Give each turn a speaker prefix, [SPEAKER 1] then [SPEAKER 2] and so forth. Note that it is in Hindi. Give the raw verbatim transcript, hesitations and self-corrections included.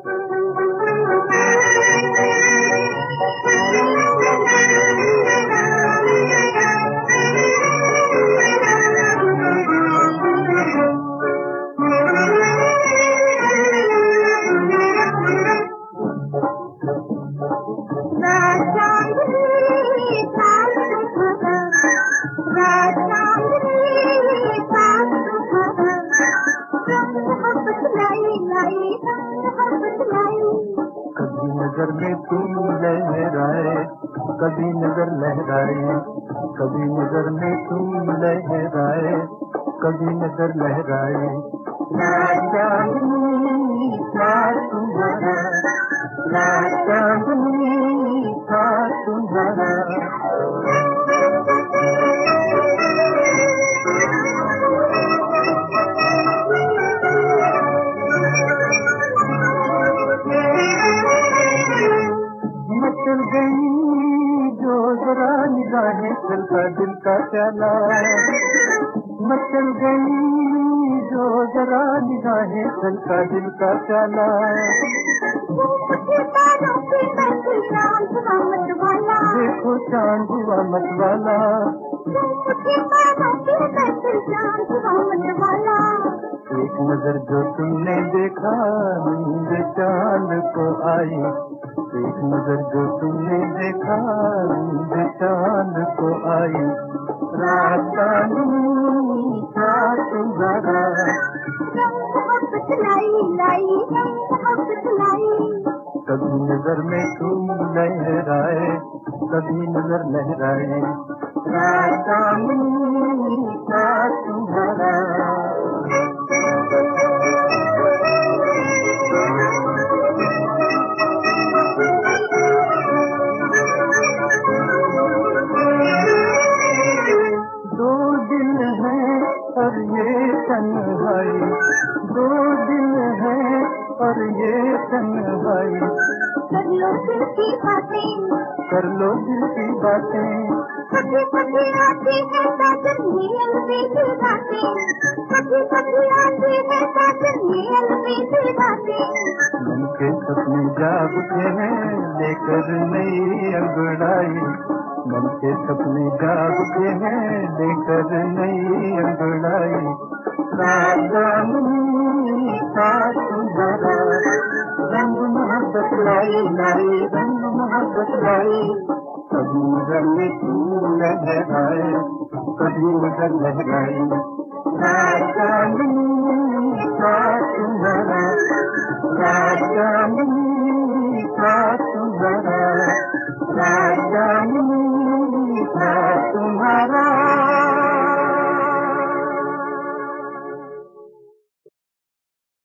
[SPEAKER 1] कभी नजर में तुम लहराए, कभी नजर लहराए, कभी नजर में तुम लहराए, कभी नजर लहराए। ना चांदनी था तुम्हारा, ना चांदनी था तुम्हारा। मचल गई जो जरा निगाहें चलता दिल का प्याला, मचल गई जो जरा निगाहें चलता दिल का प्याला। देखो चांद हुआ मतवाला, एक नजर जो तुमने देखा नींद चांद को आई, एक नजर जो तुमने देखा नींद चांद को आई। रात चांदनी था तुम्हारा, कभी नजर में तुम लहराए, कभी नजर लहराए। रात चांदनी था तुम्हारा। दो दिल है और ये तन्हाई, दो दिल है और ये तन्हाई।
[SPEAKER 2] कर लो दिल की बातें,
[SPEAKER 1] कर लो दिल की बातें,
[SPEAKER 2] कभी कभी आती है साजन में अलविदा बातें, कभी कभी आती है साजन में अलविदा बातें।
[SPEAKER 1] मन के सपने जागते हैं लेकर नई अंगड़ाई, मन के सपने जागते हैं लेकर नई अंगड़ाई। राजानी था तुम्हारा, रंग मोहब्बत लाई लाई, रंग मोहब्बत लाई। कभी नजर में तू लहराए, कभी नजर लहराए। राजानी था तुम्हारा, राजानी था तुम्हारा, राजानी था तुम्हारा।